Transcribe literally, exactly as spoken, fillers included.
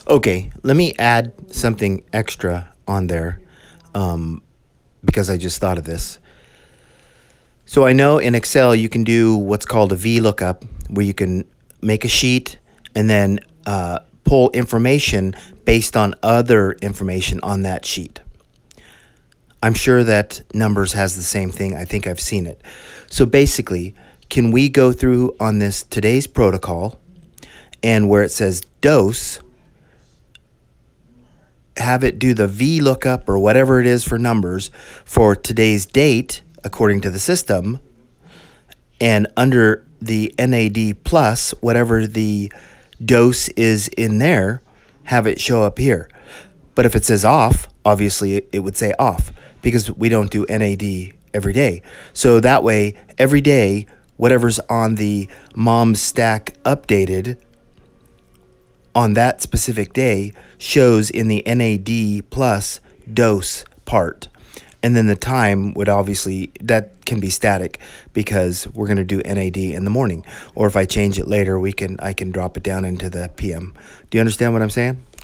Okay, let me add something extra on there um, because I just thought of this. So I know in Excel you can do what's called a VLOOKUP, where you can make a sheet and then uh, pull information based on other information on that sheet. I'm sure that Numbers has the same thing. I think I've seen it. So basically, can we go through on this today's protocol and where it says dose, have it do the VLOOKUP or whatever it is for Numbers for today's date according to the system, and under the N A D plus, whatever the dose is in there, have it show up here. But if it says off, obviously it would say off because we don't do N A D every day. So that way, every day, whatever's on the mom stack updated on that specific day shows in the N A D plus dose part. And then the time would obviously, that can be static because we're going to do N A D in the morning. Or if I change it later, we can I can drop it down into the P M. Do you understand what I'm saying?